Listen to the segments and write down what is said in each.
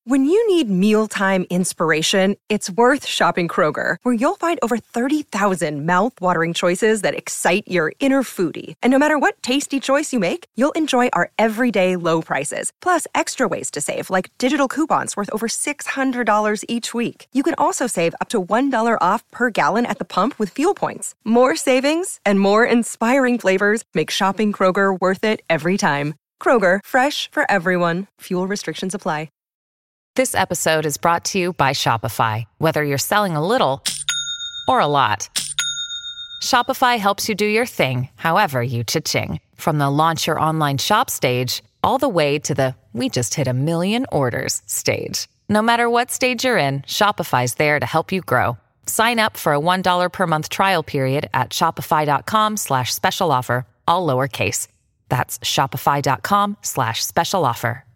When you need mealtime inspiration, it's worth shopping Kroger, where you'll find over 30,000 mouth-watering choices that excite your inner foodie. And no matter what tasty choice you make, you'll enjoy our everyday low prices, plus extra ways to save, like digital coupons worth over $600 each week. You can also save up to $1 off per gallon at the pump with fuel points. More savings and more inspiring flavors make shopping Kroger worth it every time. Kroger, fresh for everyone. Fuel restrictions apply. This episode is brought to you by Shopify. Whether you're selling a little or a lot, Shopify helps you do your thing, however you cha-ching. From the launch your online shop stage, all the way to the we just hit 1 million orders stage. No matter what stage you're in, Shopify's there to help you grow. Sign up for a $1 per month trial period at shopify.com/special offer, all lowercase. That's shopify.com/special offer.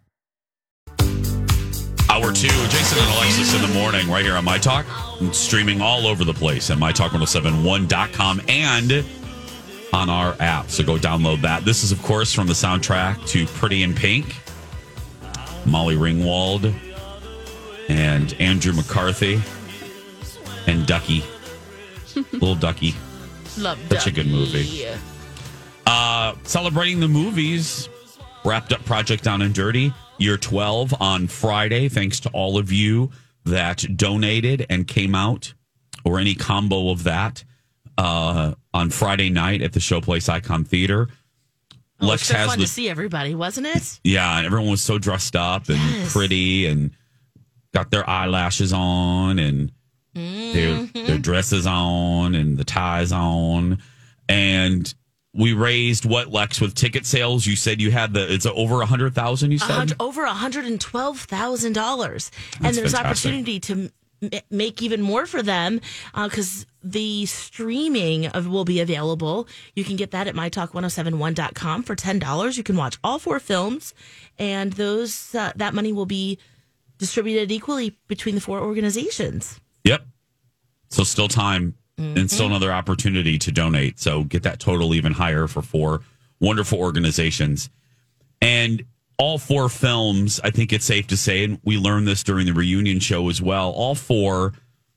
Hour 2, Jason and Alexis in the morning, right here on My Talk. And streaming all over the place at MyTalk1071.com and on our app. So go download that. This is, of course, from the soundtrack to Pretty in Pink. Molly Ringwald and Andrew McCarthy and Ducky. Little Ducky. Love Such a good movie. Celebrating the movies. Wrapped up Project Down and Dirty. Year 12 on Friday, thanks to all of you that donated and came out, or any combo of that, on Friday night at the Showplace Icon Theater. Lex it was fun to see everybody, wasn't it? Yeah, and everyone was so dressed up and pretty and got their eyelashes on and their dresses on and the ties on. And we raised what, Lex, with ticket sales? You said you had it's over 100,000, you said? Over $112,000. And there's fantastic. Opportunity to make even more for them because the streaming will be available. You can get that at mytalk1071.com for $10. You can watch all 4 films, and those that money will be distributed equally between the 4 organizations. Yep. So still time. And still another opportunity to donate. So get that total even higher for 4 wonderful organizations. And all 4 films, I think it's safe to say, and we learned this during the reunion show as well, all 4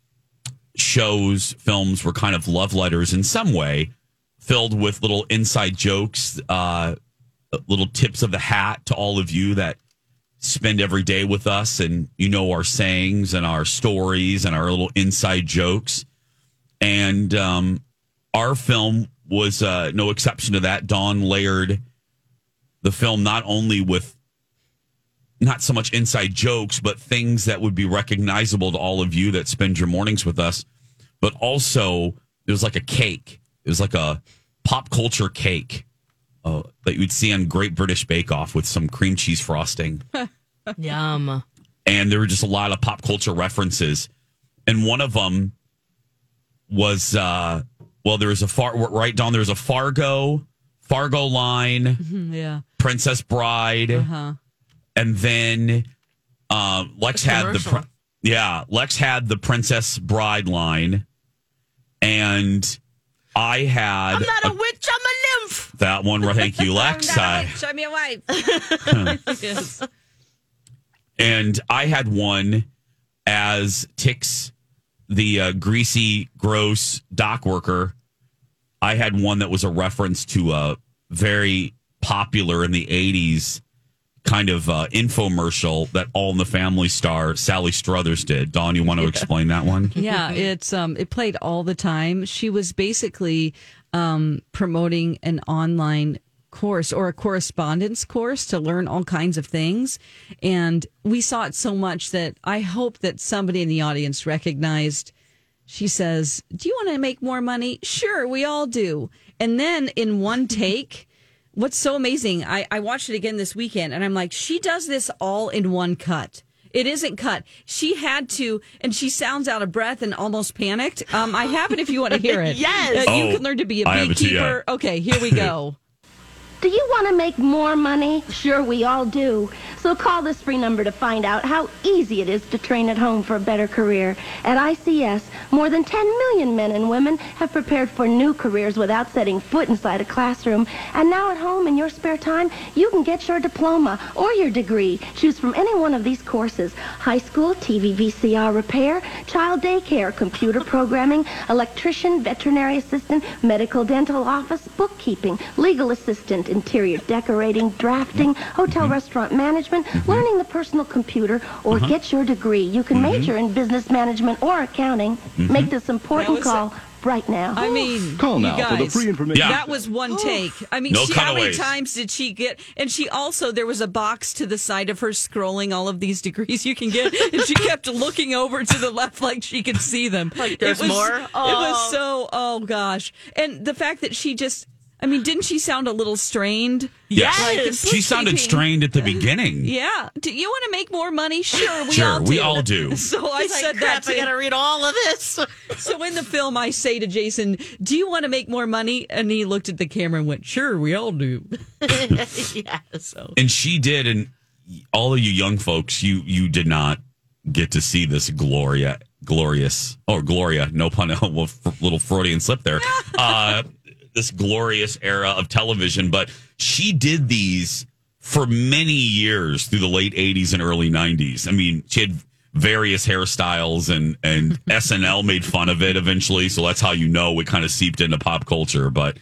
films were kind of love letters in some way, filled with little inside jokes, little tips of the hat to all of you that spend every day with us and you know our sayings and our stories and our little inside jokes. And our film was no exception to that. Dawn layered the film not only with not so much inside jokes, but things that would be recognizable to all of you that spend your mornings with us. But also, it was like a cake. It was like a pop culture cake that you would see on Great British Bake Off with some cream cheese frosting. Yum. And there were just a lot of pop culture references. And one of them was there was a there's a Fargo line, Princess Bride, and then Lex had Lex had the Princess Bride line, and I had I'm not a witch, I'm a nymph. That one, thank you, Lex. Show me a wife. Yes. And I had one as Tix, the greasy, gross dock worker. I had one that was a reference to a very popular in the 80s kind of infomercial that All in the Family star Sally Struthers did. Dawn, you want to explain that one? Yeah, it played all the time. She was basically promoting an online course or a correspondence course to learn all kinds of things. And we saw it so much that I hope that somebody in the audience recognized. She says, "Do you want to make more money?" "Sure, we all do." And then in one take, what's so amazing, I watched it again this weekend and I'm like, she does this all in one cut. It isn't cut. She had to, and she sounds out of breath and almost panicked. I have it if you want to hear it. Yes. You can learn to be a beekeeper. Okay, here we go. Do you want to make more money? Sure, we all do. So call this free number to find out how easy it is to train at home for a better career. At ICS, more than 10 million men and women have prepared for new careers without setting foot inside a classroom. And now at home, in your spare time, you can get your diploma or your degree. Choose from any one of these courses: high school, TV, VCR repair, child daycare, computer programming, electrician, veterinary assistant, medical dental office, bookkeeping, legal assistant, interior decorating, drafting, hotel restaurant management, learning the personal computer, or get your degree. You can major in business management or accounting. Make this important call right now. I mean, call now guys, for the free information. Yeah. That was one take. I mean, No how many cutaways. times did she get? And she also, there was a box to the side of her scrolling all of these degrees you can get, and she kept looking over to the left like she could see them. Like there's more? It was so, oh gosh. And the fact that she just, I mean, didn't she sound a little strained? Yes. Yes. She sounded strained at the beginning. Yeah. Do you want to make more money? Sure, We all do. So I He's said like, crap, that I to gotta read all of this. So in the film, I say to Jason, "Do you want to make more money?" And he looked at the camera and went, "Sure, we all do." Yes. So And she did, and all of you young folks, you did not get to see this Gloria, no pun, little Freudian slip there. This glorious era of television, but she did these for many years through the late 80s and early 90s. I mean, she had various hairstyles, and SNL made fun of it eventually, so that's how you know it kind of seeped into pop culture. But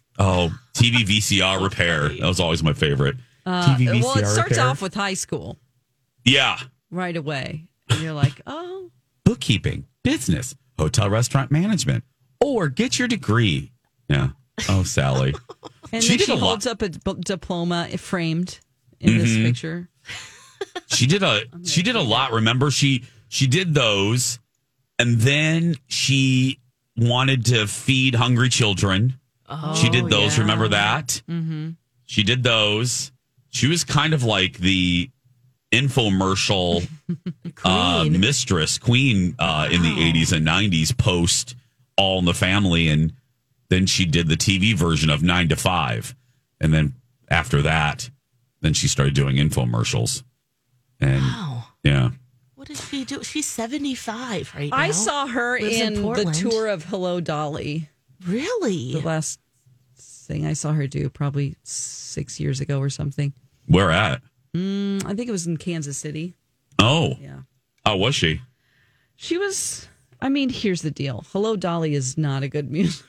TV VCR repair, that was always my favorite. TV VCR well, it starts repair. off with high school Yeah. right away, and you're like, "Oh, Bookkeeping, business, hotel restaurant management, or get your degree." Yeah. Oh, Sally. And She then did she a lot. holds up a diploma framed in this picture. She did a lot. Remember, she did those, and then she wanted to feed hungry children. She did those. yeah. Remember that? Mm-hmm. She did those. She was kind of like the infomercial Queen. mistress, queen in the 80s and 90s, post All in the Family, and then she did the TV version of 9 to 5, and then after that, then she started doing infomercials. And Wow. yeah, What did she do? She's 75 right now. I saw her Lives in in the Portland. tour of Hello Dolly. Really? The last thing I saw her do, probably 6 years ago or something. where at? I think it was in Kansas City. Oh, Yeah. oh, was she? She was, I mean, here's the deal. Hello Dolly is not a good musical.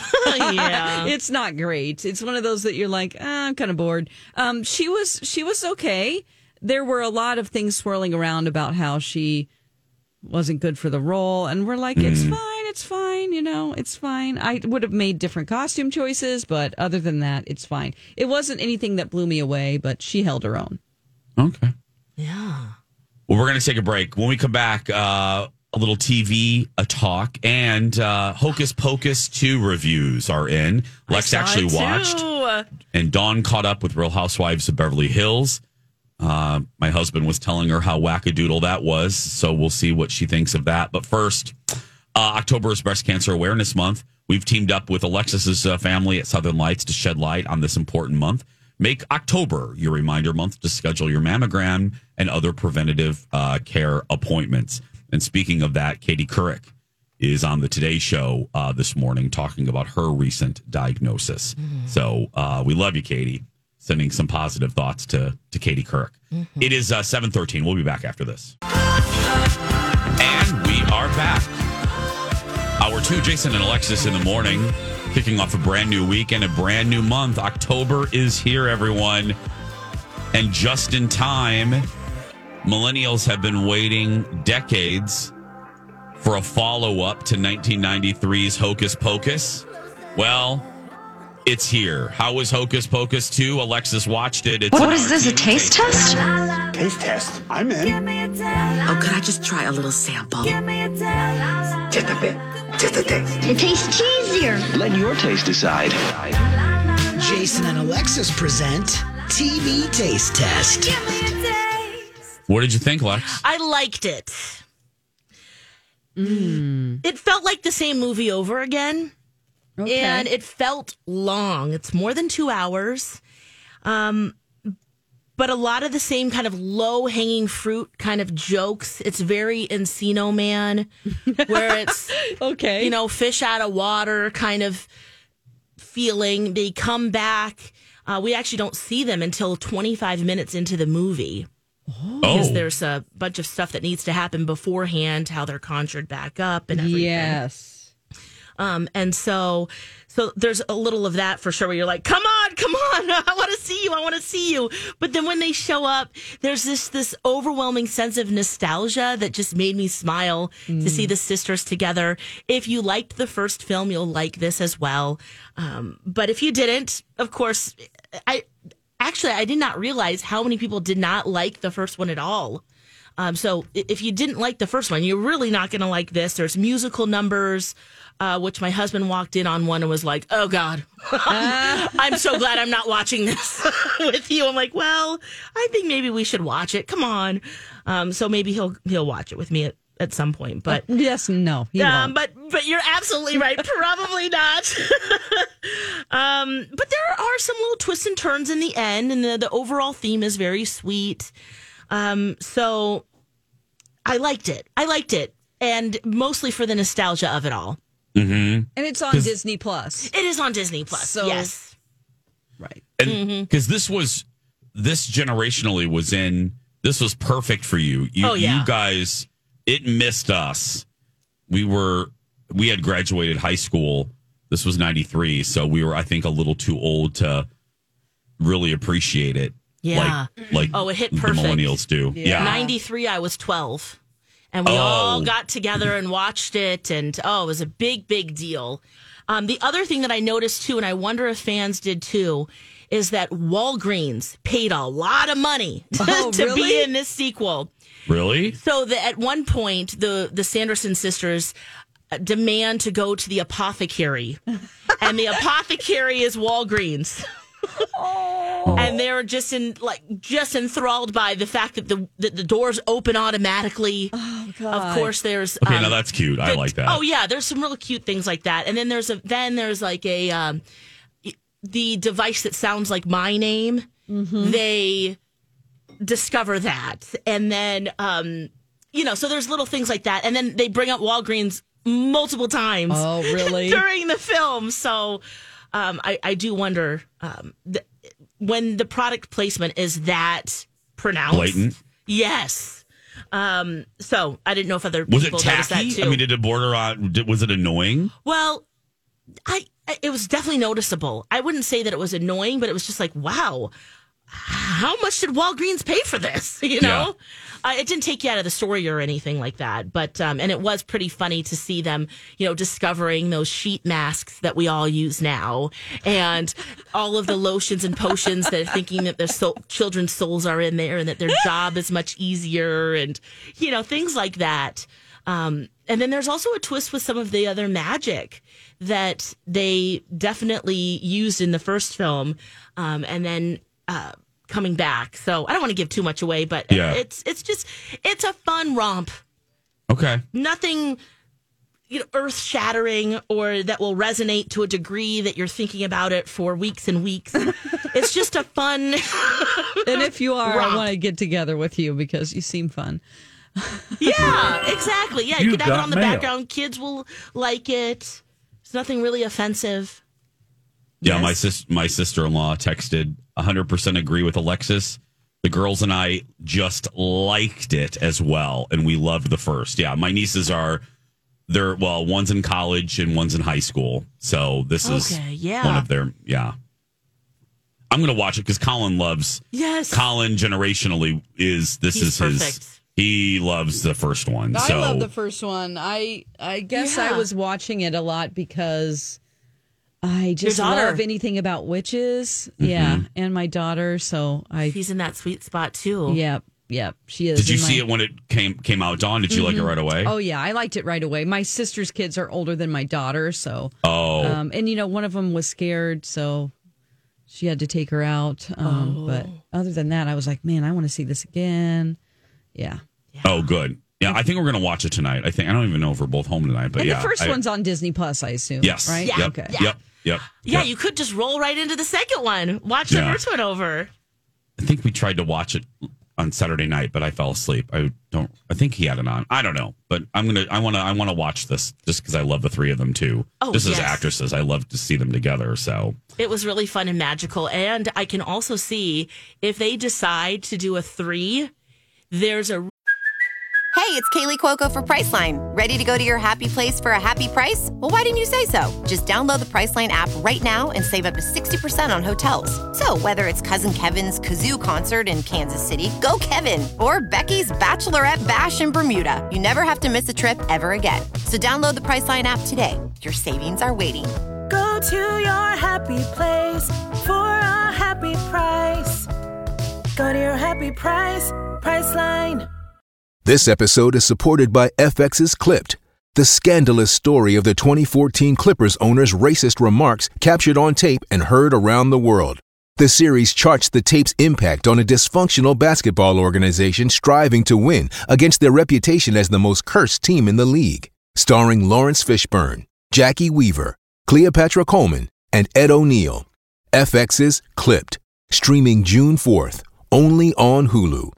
Yeah. It's not great. It's one of those that you're like, I'm kind of bored. She was okay. There were a lot of things swirling around about how she wasn't good for the role, and we're like, it's fine, it's fine. I would have made different costume choices, but other than that, it's fine. It wasn't anything that blew me away, but she held her own. Okay. Yeah. Well, we're going to take a break. When we come back, a little TV talk, and Hocus Pocus 2 reviews are in. Lex actually watched, and Dawn caught up with Real Housewives of Beverly Hills. My husband was telling her how wackadoodle that was, so we'll see what she thinks of that. But first, October is Breast Cancer Awareness Month. We've teamed up with Alexis's family at Southern Lights to shed light on this important month. Make October your reminder month to schedule your mammogram and other preventative care appointments. And speaking of that, Katie Couric is on the Today Show this morning talking about her recent diagnosis. So we love you, Katie. Sending some positive thoughts to Katie Couric. It is 7:13. We'll be back after this. And we are back. Hour 2, Jason and Alexis in the morning, kicking off a brand new week and a brand new month. October is here, everyone. And just in time, millennials have been waiting decades for a follow-up to 1993's Hocus Pocus. Well, it's here. How was Hocus Pocus 2? Alexis watched it. It's What is this, a taste test? Taste test. I'm in. Oh, could I just try a little sample? Just a bit. Just a taste. It tastes cheesier. Let your taste decide. Jason and Alexis present TV Taste Test. What did you think, Lex? I liked it. It felt like the same movie over again. Okay. And it felt long. It's more than 2 hours. But a lot of the same kind of low-hanging fruit kind of jokes. It's very Encino Man, where it's, Okay. you know, fish out of water kind of feeling. They come back. We actually don't see them until 25 minutes into the movie. Because there's a bunch of stuff that needs to happen beforehand, how they're conjured back up and everything. Yes. And so there's a little of that for sure where you're like, come on, I want to see you. But then when they show up, there's this overwhelming sense of nostalgia that just made me smile to see the sisters together. If you liked the first film, you'll like this as well. But if you didn't, of course, I did not realize how many people did not like the first one at all. So if you didn't like the first one, you're really not going to like this. There's musical numbers, which my husband walked in on one and was like, oh, God, I'm so glad I'm not watching this with you. I'm like, well, I think maybe we should watch it. Come on. So maybe he'll watch it with me at some point. But yes, no. He won't. But you're absolutely right. Probably not. But there are some little twists and turns in the end, and the overall theme is very sweet. So I liked it, and mostly for the nostalgia of it all. Mm-hmm. And it's on Disney Plus. It is on Disney Plus. So, yes, right. And because this generationally this was perfect for you. You guys, it missed us. We had graduated high school. This was 93, so we were, I think, a little too old to really appreciate it. Yeah. Like it hit perfect. The millennials do. Yeah. 93, I was 12. And we all got together and watched it. And, it was a big, big deal. The other thing that I noticed, too, and I wonder if fans did, too, is that Walgreens paid a lot of money to be in this sequel. Really? So that at one point, the Sanderson sisters demand to go to the apothecary. And the apothecary is Walgreens. And they're just enthralled by the fact that the doors open automatically. Oh, God. Of course, there's now that's cute. I like that. Oh yeah, there's some real cute things like that. And then there's like a the device that sounds like my name. Mm-hmm. They discover that, and then so there's little things like that. And then they bring up Walgreens multiple times. Oh, really? During the film, so. I do wonder when the product placement is that pronounced. Blatant? Yes. So I didn't know if other was people it noticed that tacky? too. I mean, did it border on? Was it annoying? Well, it was definitely noticeable. I wouldn't say that it was annoying, but it was just like, wow, how much did Walgreens pay for this? You know? Yeah. It didn't take you out of the story or anything like that, but and it was pretty funny to see them, discovering those sheet masks that we all use now, and all of the lotions and potions that are thinking that their children's souls are in there, and that their job is much easier, and things like that. And then there's also a twist with some of the other magic that they definitely used in the first film, and then. Coming back. So I don't want to give too much away, but it's a fun romp. Okay. Nothing earth shattering or that will resonate to a degree that you're thinking about it for weeks and weeks. It's just a fun and if you are, romp. I want to get together with you because you seem fun. Yeah, exactly. Yeah, you can have it on the background. Kids will like it. It's nothing really offensive. Yeah, Yes. my sister-in-law texted 100% agree with Alexis. The girls and I just liked it as well, and we loved the first. Yeah, my nieces one's in college and one's in high school. So this is one of their, I'm going to watch it because Colin loves. Yes. Colin generationally is perfect. his. He loves the first one. I love the first one. I guess I was watching it a lot because I just love anything about witches. Mm-hmm. Yeah, and my daughter. So she's in that sweet spot too. Yep, she is. Did you see it when it came out, Dawn? Did you like it right away? Oh yeah, I liked it right away. My sister's kids are older than my daughter, so and one of them was scared, so she had to take her out. But other than that, I was like, man, I want to see this again. Yeah. Oh, good. Yeah, I think we're going to watch it tonight. I don't even know if we're both home tonight, but the first one's on Disney Plus, I assume. Yes. Right? Yeah. Okay. Yep. Yep. Yeah, you could just roll right into the second one. Watch the first one over. I think we tried to watch it on Saturday night, but I fell asleep. I think he had it on. I don't know, but I want to watch this just because I love the three of them too. Oh, just as actresses, I love to see them together. So it was really fun and magical, and I can also see if they decide to do a 3. There's a. Hey, it's Kaylee Cuoco for Priceline. Ready to go to your happy place for a happy price? Well, why didn't you say so? Just download the Priceline app right now and save up to 60% on hotels. So whether it's Cousin Kevin's Kazoo Concert in Kansas City, go Kevin, or Becky's Bachelorette Bash in Bermuda, you never have to miss a trip ever again. So download the Priceline app today. Your savings are waiting. Go to your happy place for a happy price. Go to your happy price, Priceline. This episode is supported by FX's Clipped, the scandalous story of the 2014 Clippers owner's racist remarks captured on tape and heard around the world. The series charts the tape's impact on a dysfunctional basketball organization striving to win against their reputation as the most cursed team in the league. Starring Lawrence Fishburne, Jackie Weaver, Cleopatra Coleman, and Ed O'Neill. FX's Clipped, streaming June 4th, only on Hulu.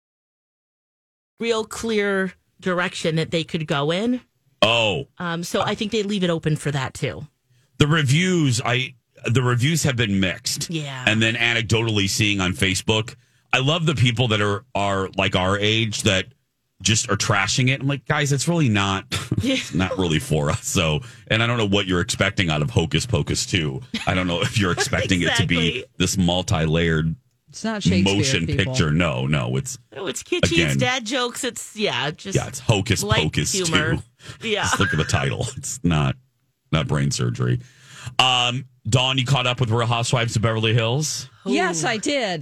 Real clear direction that they could go in. Oh. So I think they leave it open for that too. The reviews have been mixed. Yeah. And then anecdotally seeing on Facebook, I love the people that are like our age that just are trashing it. I'm like, guys, it's really not not really for us. So, and I don't know what you're expecting out of Hocus Pocus 2. I don't know if you're expecting it to be this multi-layered It's not Shakespeare, motion people. picture. No, it's kitschy. Again, it's dad jokes. It's it's Hocus Pocus humor. 2. Yeah, just look at the title. It's not brain surgery. Dawn, you caught up with Real Housewives of Beverly Hills? Yes, I did.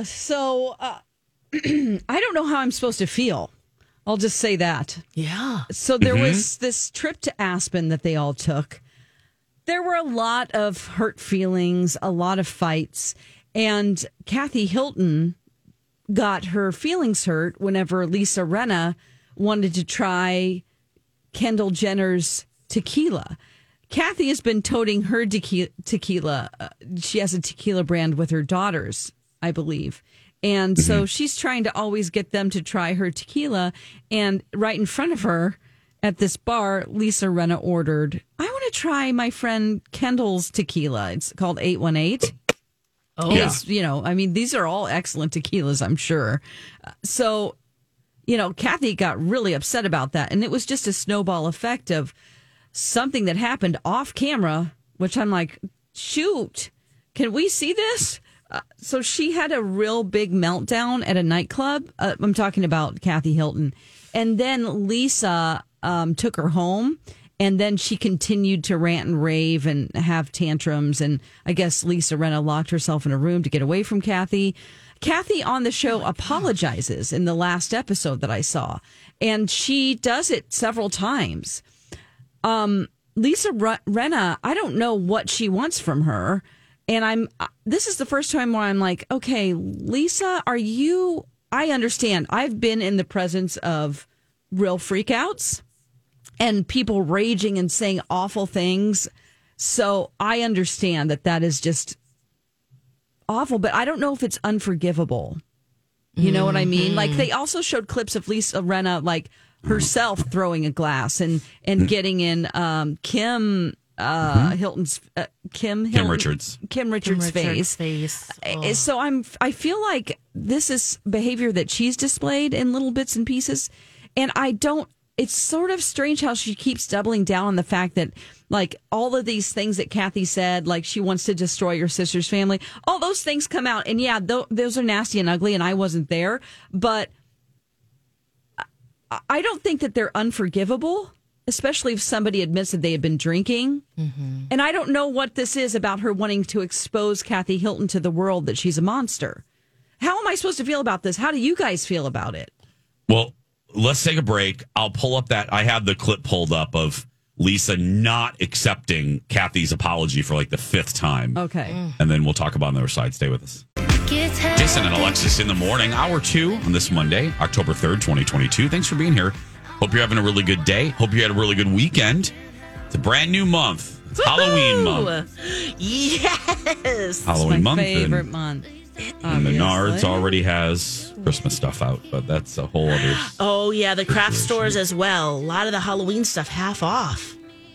So I don't know how I'm supposed to feel. I'll just say that. Yeah. So there was this trip to Aspen that they all took. There were a lot of hurt feelings, a lot of fights. And Kathy Hilton got her feelings hurt whenever Lisa Rinna wanted to try Kendall Jenner's tequila. Kathy has been toting her tequila. She has a tequila brand with her daughters, I believe. And so she's trying to always get them to try her tequila. And right in front of her at this bar, Lisa Rinna ordered, I want to try my friend Kendall's tequila. It's called 818. Oh, yeah. It's, these are all excellent tequilas, I'm sure. So, Kathy got really upset about that. And it was just a snowball effect of something that happened off camera, which I'm like, shoot, can we see this? So she had a real big meltdown at a nightclub. I'm talking about Kathy Hilton. And then Lisa took her home. And then she continued to rant and rave and have tantrums. And I guess Lisa Rinna locked herself in a room to get away from Kathy. Kathy on the show apologizes in the last episode that I saw. And she does it several times. Lisa Rinna, I don't know what she wants from her. And this is the first time where I'm like, okay, Lisa, I understand. I've been in the presence of real freakouts and people raging and saying awful things. So I understand that is just awful, but I don't know if it's unforgivable. You know what I mean? Like they also showed clips of Lisa Rinna, like herself throwing a glass and getting in Kim Hilton's Kim Richards face. Oh. So I feel like this is behavior that she's displayed in little bits and pieces, and it's sort of strange how she keeps doubling down on the fact that, like, all of these things that Kathy said, like she wants to destroy your sister's family, all those things come out. And yeah, those are nasty and ugly, and I wasn't there. But I don't think that they're unforgivable, especially if somebody admits that they had been drinking. Mm-hmm. And I don't know what this is about her wanting to expose Kathy Hilton to the world that she's a monster. How am I supposed to feel about this? How do you guys feel about it? Well, let's take a break. I'll pull up I have the clip pulled up of Lisa not accepting Kathy's apology for like the 5th time. Okay. And then we'll talk about it on the other side. Stay with us. Jason and Alexis in the morning, hour 2 on this Monday, October 3rd, 2022. Thanks for being here. Hope you're having a really good day. Hope you had a really good weekend. It's a brand new month. It's Halloween month. Yes. Halloween month. Favorite month. And Menards already has Christmas stuff out, but that's a whole other. Oh, yeah. The craft stores as well. A lot of the Halloween stuff half off.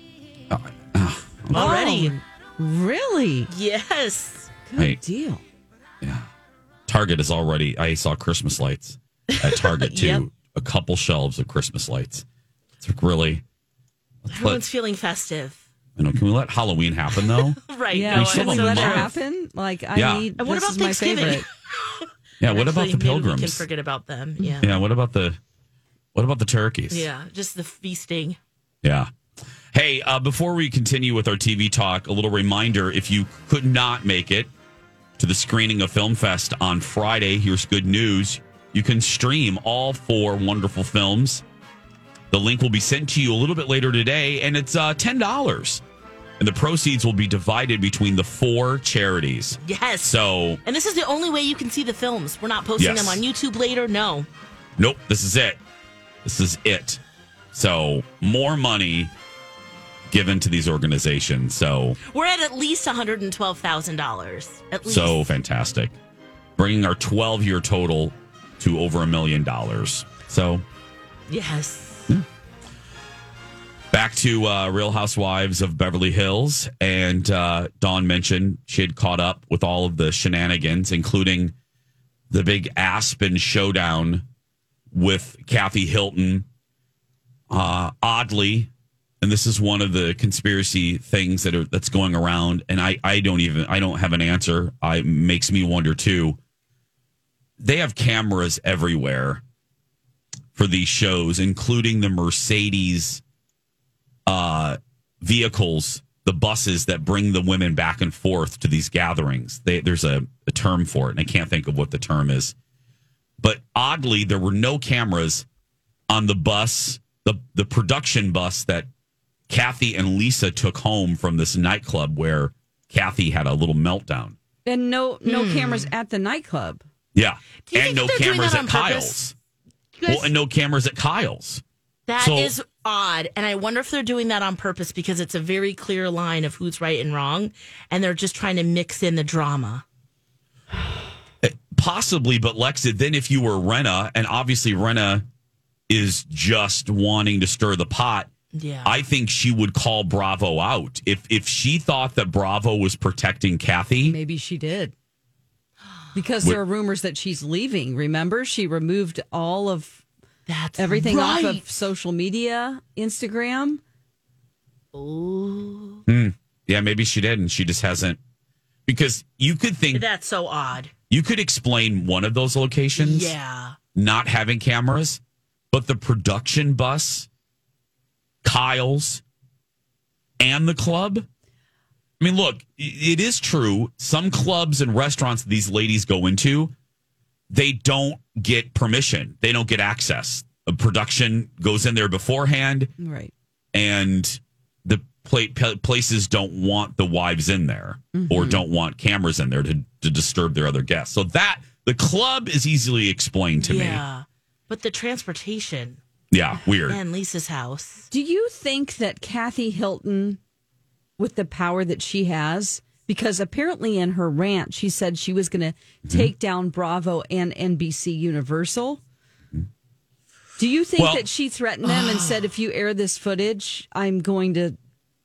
Already. Oh, really? Yes. Good deal. Yeah. Target is already. I saw Christmas lights at Target too. Yep. A couple shelves of Christmas lights. It's like, really. Everyone's feeling festive. Can we let Halloween happen though? Right. Yeah. We Can still we have let a it month. happen? Like, I Yeah. need. And what this about is my Thanksgiving? favorite. Yeah. What about the Actually, maybe pilgrims? We can forget about them. Yeah. Yeah. What about the turkeys? Yeah. Just the feasting. Yeah. Hey, before we continue with our TV talk, a little reminder: if you could not make it to the screening of Film Fest on Friday, here's good news: you can stream all 4 wonderful films. The link will be sent to you a little bit later today, and it's $10. And the proceeds will be divided between the 4 charities. Yes. So, and this is the only way you can see the films. We're not posting them on YouTube later. No. Nope. This is it. This is it. So, more money given to these organizations. So, we're at least $112,000. At least. So fantastic. Bringing our 12-year total to over $1 million. So, yes. Back to Real Housewives of Beverly Hills. And Dawn mentioned she had caught up with all of the shenanigans, including the big Aspen showdown with Kathy Hilton. Oddly, and this is one of the conspiracy things that's going around, and I don't have an answer. It makes me wonder too. They have cameras everywhere for these shows, including the Mercedes vehicles, the buses that bring the women back and forth to these gatherings. There's a term for it, and I can't think of what the term is. But oddly, there were no cameras on the bus, the production bus that Kathy and Lisa took home from this nightclub where Kathy had a little meltdown. And no cameras at the nightclub. Yeah. Do you And think no they're doing cameras that at on Kyle's. purpose? Well, and no cameras at Kyle's. That is odd. And I wonder if they're doing that on purpose because it's a very clear line of who's right and wrong. And they're just trying to mix in the drama. Possibly, but Lexa, then if you were Renna, and obviously Renna is just wanting to stir the pot, yeah, I think she would call Bravo out. If she thought that Bravo was protecting Kathy. Maybe she did. Because there are rumors that she's leaving. Remember, she removed all of everything off of social media, Instagram. Oh. Yeah, maybe she did, and she just hasn't. Because you could think that's so odd. You could explain one of those locations, not having cameras, but the production bus, Kyle's, and the club. I mean, look, it is true. Some clubs and restaurants these ladies go into, they don't get permission. They don't get access. A production goes in there beforehand. Right. And the places don't want the wives in there or don't want cameras in there to disturb their other guests. So that the club is easily explained to me. Yeah. But the transportation. Yeah, weird. And Lisa's house. Do you think that Kathy Hilton, with the power that she has, because apparently in her rant, she said she was going to take down Bravo and NBC Universal. Do you think that she threatened them and said, if you air this footage, I'm going to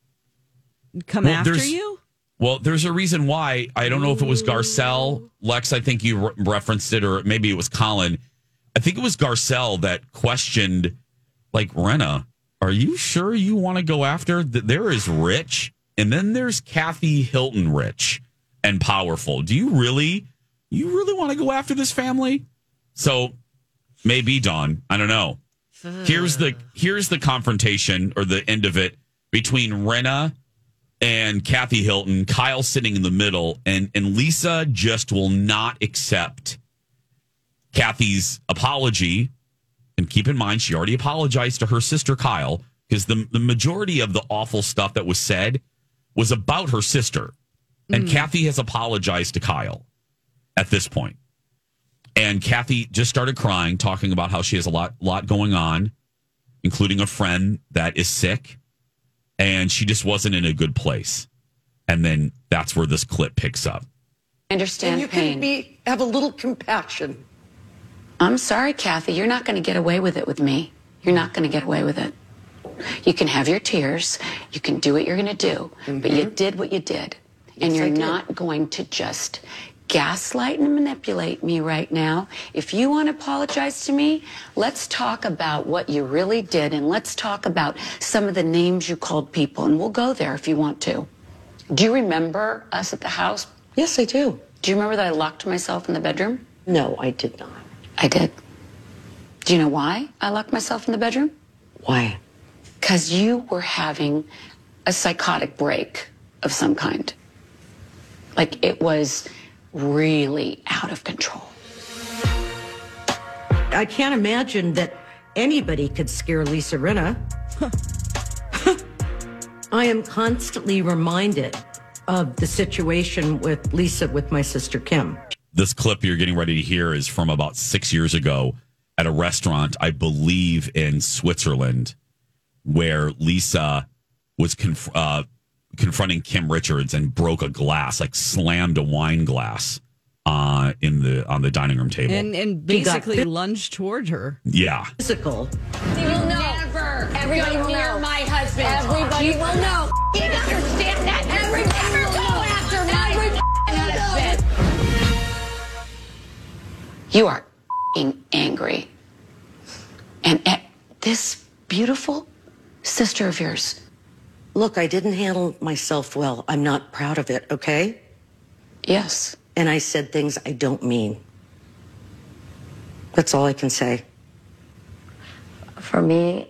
come after you? Well, there's a reason why. I don't know if it was Garcelle. Lex, I think you referenced it, or maybe it was Colin. I think it was Garcelle that questioned, like, Renna, are you sure you want to go after? There is Rich, and then there's Kathy Hilton Rich and powerful. Do you really want to go after this family? So maybe, Dawn, I don't know. Here's the confrontation, or the end of it, between Renna and Kathy Hilton. Kyle sitting in the middle, and Lisa just will not accept Kathy's apology. And keep in mind, she already apologized to her sister Kyle, because the majority of the awful stuff that was said was about her sister. And Kathy has apologized to Kyle at this point. And Kathy just started crying, talking about how she has a lot going on, including a friend that is sick. and she just wasn't in a good place. And then that's where this clip picks up. I understand you pain. can have a little compassion. I'm sorry, Kathy. You're not going to get away with it with me. You're not going to get away with it. You can have your tears. You can do what you're going to do. But you did what you did. And you're not going to just gaslight and manipulate me right now. If you want to apologize to me, let's talk about what you really did. And let's talk about some of the names you called people. And we'll go there if you want to. Do you remember us at the house? Yes, I do. Do you remember that I locked myself in the bedroom? No, I did not. I did. Do you know why I locked myself in the bedroom? Why? Because you were having a psychotic break of some kind. Like it was really out of control. I can't imagine that anybody could scare Lisa Rinna. I am constantly reminded of the situation with Lisa with my sister Kim. This clip you're getting ready to hear is from about 6 years ago at a restaurant, I believe in Switzerland, where Lisa was confronting Kim Richards and broke a glass, like slammed a wine glass on the dining room table. And basically lunged toward her. Yeah. Physical. You will never. Everybody will know. My husband. Everybody will know. You understand that? Everybody will go after my husband. You are angry. And this beautiful sister of yours. Look, I didn't handle myself well. I'm not proud of it, okay? Yes. And I said things I don't mean. That's all I can say. For me,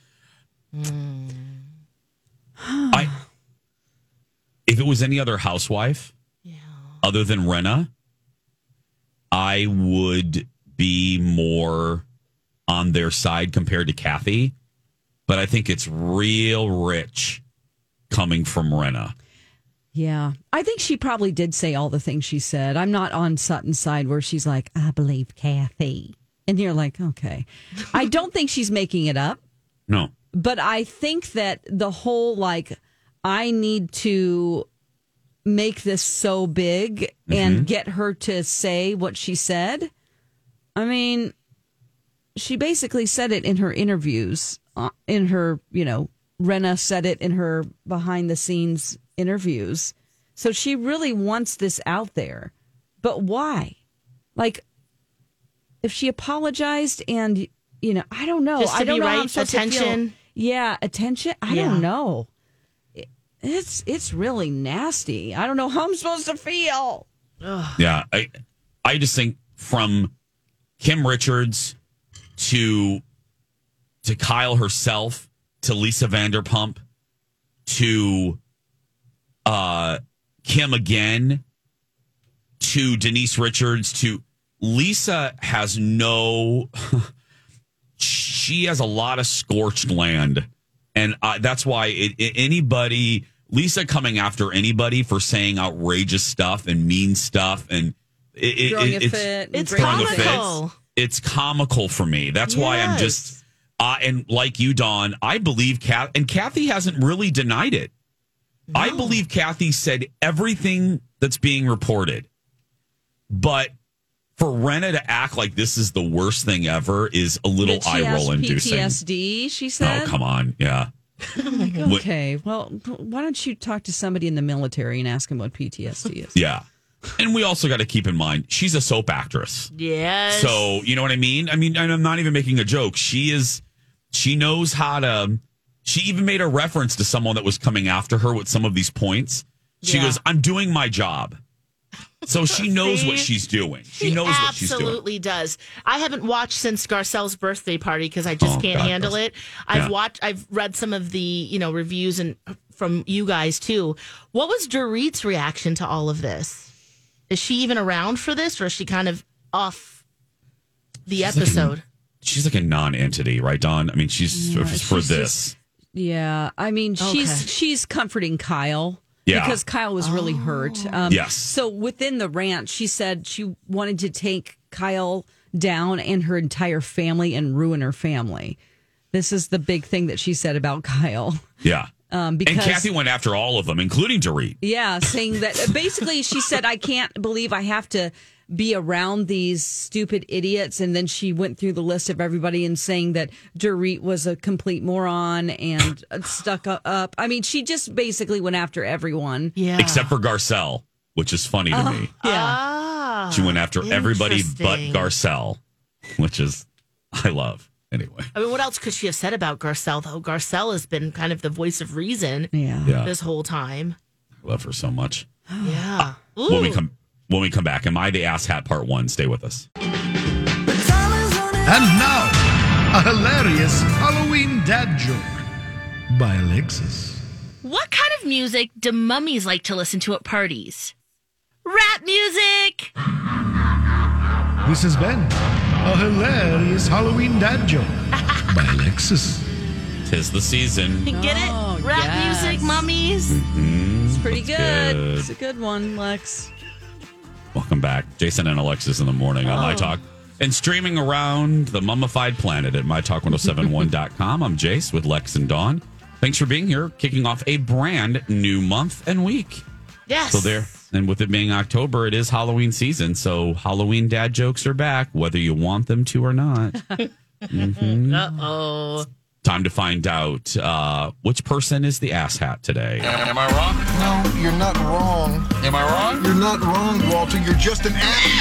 If it was any other housewife, other than Rinna, I would be more on their side compared to Kathy. But I think it's real rich coming from Rinna. Yeah. I think she probably did say all the things she said. I'm not on Sutton's side where she's like, I believe Kathy. And you're like, okay. I don't think she's making it up. No. But I think that the whole, like, I need to make this so big and get her to say what she said. I mean, she basically said it in her interviews, in her, Rinna said it in her behind the scenes interviews. So she really wants this out there. But why? Like, if she apologized and, I don't know. Just to I don't be know right, how I'm supposed attention. to feel. Yeah, attention. I don't know. It's really nasty. I don't know how I'm supposed to feel. Ugh. Yeah, I just think from Kim Richards to Kyle herself, to Lisa Vanderpump, to Kim again, to Denise Richards, to Lisa has she has a lot of scorched land. And that's why Lisa coming after anybody for saying outrageous stuff and mean stuff and it's comical. It's comical for me. That's why I'm just and like you, Dawn, I believe Kathy hasn't really denied it. No. I believe Kathy said everything that's being reported, but for Rinna to act like this is the worst thing ever is a little eye roll inducing. PTSD, she said. Oh, come on, yeah. Okay, well, why don't you talk to somebody in the military and ask them what PTSD is? Yeah. And we also got to keep in mind, she's a soap actress. Yes. So, you know what I mean? I mean, I'm not even making a joke. She knows how to, she even made a reference to someone that was coming after her with some of these points. She goes, I'm doing my job. So she knows what she's doing. She knows what she's doing. Absolutely does. I haven't watched since Garcelle's birthday party because I just can't handle it. I've read some of the reviews and from you guys too. What was Dorit's reaction to all of this? Is she even around for this, or is she kind of off the episode? She's like a non-entity, right, Dawn? I mean, she's for this. Yeah, I mean, she's comforting Kyle. Yeah. Because Kyle was really hurt. Yes. So within the rant, she said she wanted to take Kyle down and her entire family and ruin her family. This is the big thing that she said about Kyle. Yeah. And Kathy went after all of them, including Dorit. Yeah, saying that basically she said, I can't believe I have to be around these stupid idiots. And then she went through the list of everybody and saying that Dorit was a complete moron and stuck up. I mean, she just basically went after everyone. Yeah. Except for Garcelle, which is funny to me. Yeah. She went after everybody but Garcelle, which is, I love. Anyway. I mean, what else could she have said about Garcelle, though? Garcelle has been kind of the voice of reason this whole time. I love her so much. Yeah. When we come back, Am I the Ass Hat Part 1? Stay with us. And now, a hilarious Halloween dad joke by Alexis. What kind of music do mummies like to listen to at parties? Rap music! This has been a hilarious Halloween dad joke by Alexis. 'Tis the season. Get it? Rap music, mummies. Mm-hmm. It's pretty good. It's a good one, Lex. Welcome back. Jason and Alexis in the morning on My Talk. And streaming around the mummified planet at MyTalk1071.com. I'm Jace with Lex and Dawn. Thanks for being here, kicking off a brand new month and week. Yes. So there, and with it being October, it is Halloween season. So Halloween dad jokes are back, whether you want them to or not. Mm-hmm. Uh-oh. Time to find out which person is the ass hat today. Am I wrong? No, you're not wrong. Am I wrong? You're not wrong, Walter. You're just an ass.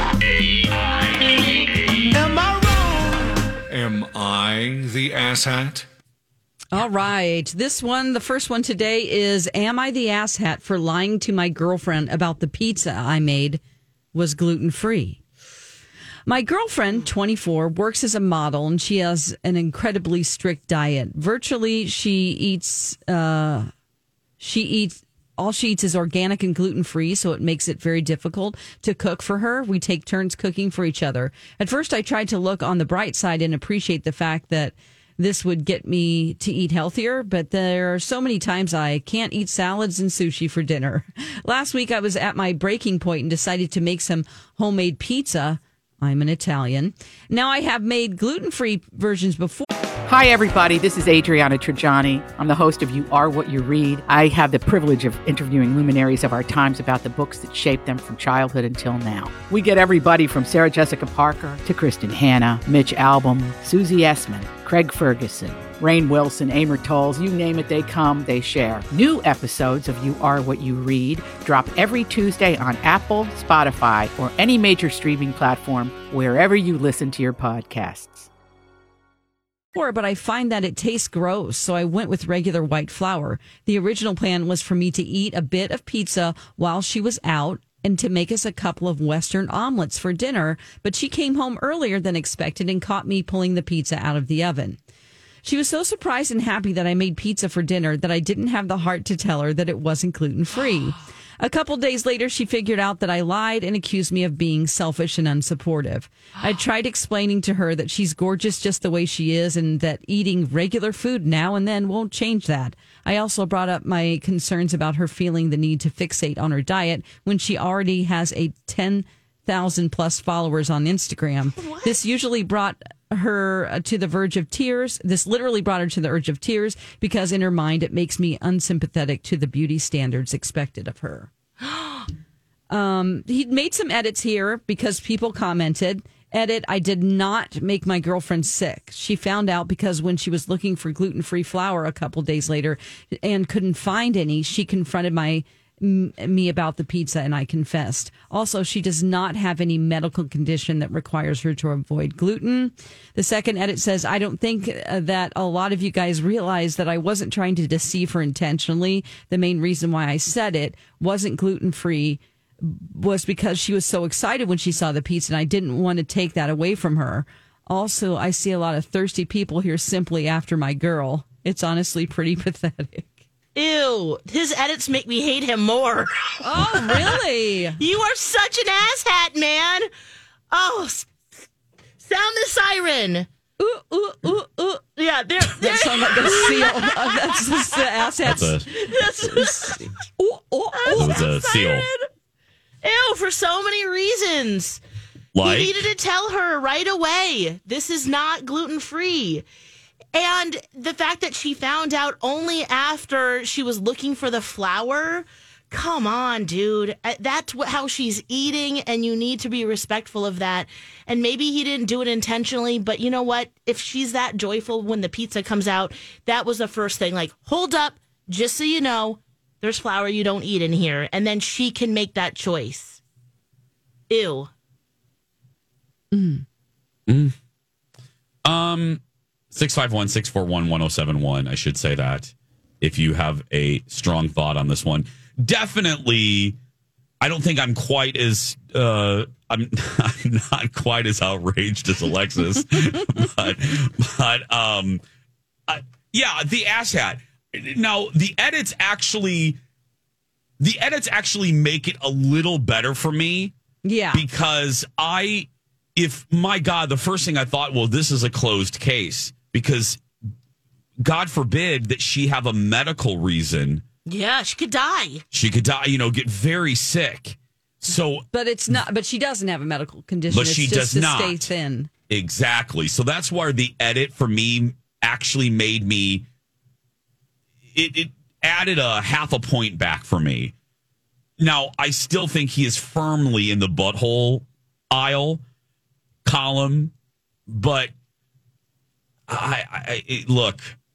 Am I wrong? Am I the ass hat? All right. The first one today is, am I the ass hat for lying to my girlfriend about the pizza I made was gluten-free? My girlfriend, 24, works as a model, and she has an incredibly strict diet. Virtually, she eats all she eats is organic and gluten-free, so it makes it very difficult to cook for her. We take turns cooking for each other. At first, I tried to look on the bright side and appreciate the fact that this would get me to eat healthier, but there are so many times I can't eat salads and sushi for dinner. Last week, I was at my breaking point and decided to make some homemade pizza. I'm an Italian. Now, I have made gluten-free versions before. Hi, everybody. This is Adriana Trajani. I'm the host of You Are What You Read. I have the privilege of interviewing luminaries of our times about the books that shaped them from childhood until now. We get everybody from Sarah Jessica Parker to Kristen Hanna, Mitch Albom, Susie Essman, Craig Ferguson, Rainn Wilson, Amor Tolls, you name it, they come, they share. New episodes of You Are What You Read drop every Tuesday on Apple, Spotify, or any major streaming platform wherever you listen to your podcasts. But I find that it tastes gross, so I went with regular white flour. The original plan was for me to eat a bit of pizza while she was out and to make us a couple of Western omelets for dinner, but she came home earlier than expected and caught me pulling the pizza out of the oven. She was so surprised and happy that I made pizza for dinner that I didn't have the heart to tell her that it wasn't gluten-free. A couple days later, she figured out that I lied and accused me of being selfish and unsupportive. I tried explaining to her that she's gorgeous just the way she is and that eating regular food now and then won't change that. I also brought up my concerns about her feeling the need to fixate on her diet when she already has a 10,000 plus followers on Instagram. What? This usually brought her to the verge of tears. This literally brought her to the verge of tears because in her mind, it makes me unsympathetic to the beauty standards expected of her. He made some edits here because people commented. Edit, I did not make my girlfriend sick. She found out because when she was looking for gluten-free flour a couple days later and couldn't find any, she confronted me about the pizza and I confessed. Also, she does not have any medical condition that requires her to avoid gluten. The second edit says, I don't think that a lot of you guys realize that I wasn't trying to deceive her intentionally. The main reason why I said it wasn't gluten-free was because she was so excited when she saw the pizza and I didn't want to take that away from her. Also, I see a lot of thirsty people here simply after my girl. It's honestly pretty pathetic. Ew, his edits make me hate him more. Oh, really? You are such an asshat, man. Oh, sound the siren. Ooh, ooh, ooh, ooh. Yeah, there. That sounds like a seal. That's just the asshat. That was a seal. Ew, for so many reasons. Like? He needed to tell her right away, this is not gluten-free. And the fact that she found out only after she was looking for the flower, come on, dude. That's how she's eating, and you need to be respectful of that. And maybe he didn't do it intentionally, but you know what? If she's that joyful when the pizza comes out, that was the first thing. Like, hold up, just so you know, there's flour you don't eat in here. And then she can make that choice. Ew. 651-641-1071. I should say that if you have a strong thought on this one. Definitely, I don't think I'm quite as I'm not quite as outraged as Alexis, but yeah, the asshat. Now the edits actually make it a little better for me. Yeah, because my God, the first thing I thought, well, this is a closed case because God forbid that she have a medical reason. Yeah, she could die. She could die, get very sick. So, but it's not. But she doesn't have a medical condition. But she does not stay thin. Exactly. So that's why the edit for me actually made me. It added a half a point back for me. Now I still think he is firmly in the butthole column, but I look.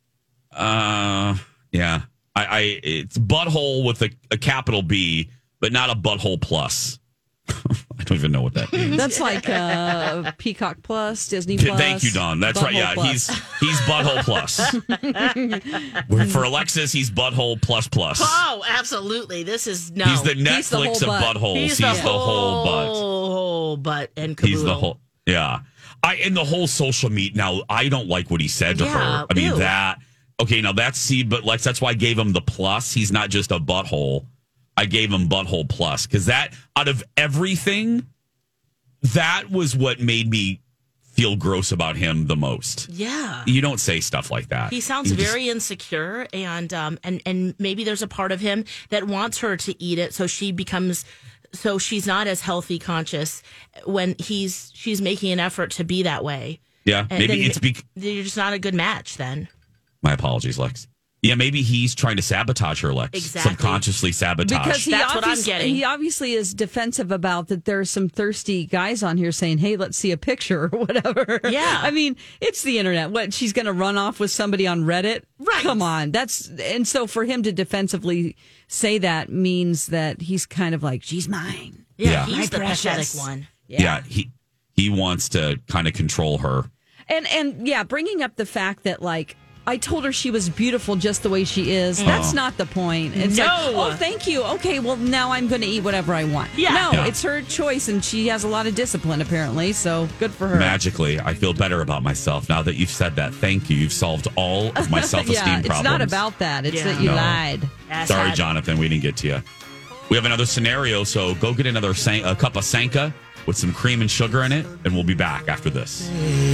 Yeah. It's butthole with a capital B, but not a butthole plus. I don't even know what that means. That's like Peacock Plus, Disney Plus. Thank you, Dawn. That's right. Yeah, plus. he's butthole plus. For Alexis, he's butthole plus plus. Oh, absolutely. This is no. He's the Netflix of buttholes. He's the whole butt. Whole butt and caboodle. He's the whole. Yeah. And the whole social meet. Now, I don't like what he said to her. I mean that. Okay, now but Lex, that's why I gave him the plus. He's not just a butthole. I gave him butthole plus because that, out of everything, that was what made me feel gross about him the most. Yeah. You don't say stuff like that. He sounds very insecure, and maybe there's a part of him that wants her to eat it so she's not as healthy conscious when she's making an effort to be that way. Yeah, and maybe you're just not a good match then. My apologies, Lex. Yeah, maybe he's trying to sabotage her, Lex. Exactly. Subconsciously sabotage. Because that's what I'm getting. He obviously is defensive about that there's some thirsty guys on here saying, hey, let's see a picture or whatever. Yeah. I mean, it's the internet. What, she's going to run off with somebody on Reddit? Right. Come on. And so for him to defensively say that means that he's kind of like, she's mine. Yeah. He's the pathetic one. Yeah, he wants to kind of control her. And yeah, bringing up the fact that, like, I told her she was beautiful just the way she is. That's not the point. It's like, oh, thank you. Okay, well, now I'm going to eat whatever I want. Yeah. No, it's her choice, and she has a lot of discipline, apparently, so good for her. Magically, I feel better about myself now that you've said that. Thank you. You've solved all of my self-esteem problems. It's not about that. It's that you lied. Sorry, Jonathan, we didn't get to you. We have another scenario, so go get another a cup of Sanka with some cream and sugar in it, and we'll be back after this.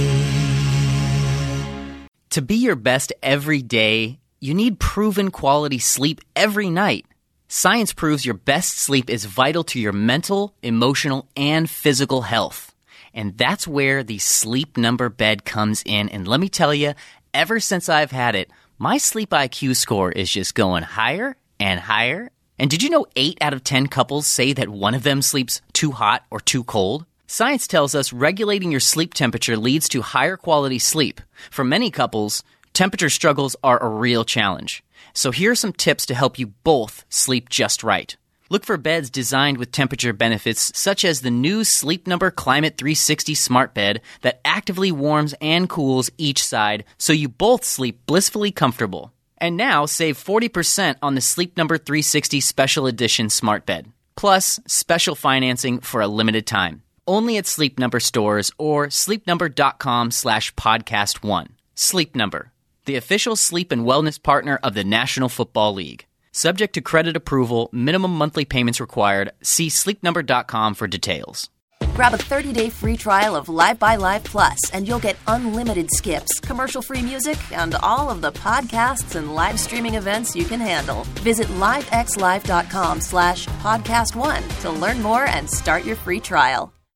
To be your best every day, you need proven quality sleep every night. Science proves your best sleep is vital to your mental, emotional, and physical health. And that's where the Sleep Number bed comes in. And let me tell you, ever since I've had it, my sleep IQ score is just going higher and higher. And did you know 8 out of 10 couples say that one of them sleeps too hot or too cold? Science tells us regulating your sleep temperature leads to higher quality sleep. For many couples, temperature struggles are a real challenge. So here are some tips to help you both sleep just right. Look for beds designed with temperature benefits such as the new Sleep Number Climate 360 smart bed that actively warms and cools each side so you both sleep blissfully comfortable. And now save 40% on the Sleep Number 360 Special Edition smart bed. Plus, special financing for a limited time. Only at Sleep Number stores or sleepnumber.com/podcast1. Sleep Number, the official sleep and wellness partner of the National Football League. Subject to credit approval, minimum monthly payments required. See sleepnumber.com for details. Grab a 30-day free trial of Live by Live Plus, and you'll get unlimited skips, commercial-free music, and all of the podcasts and live streaming events you can handle. Visit livexlive.com/podcast1 to learn more and start your free trial.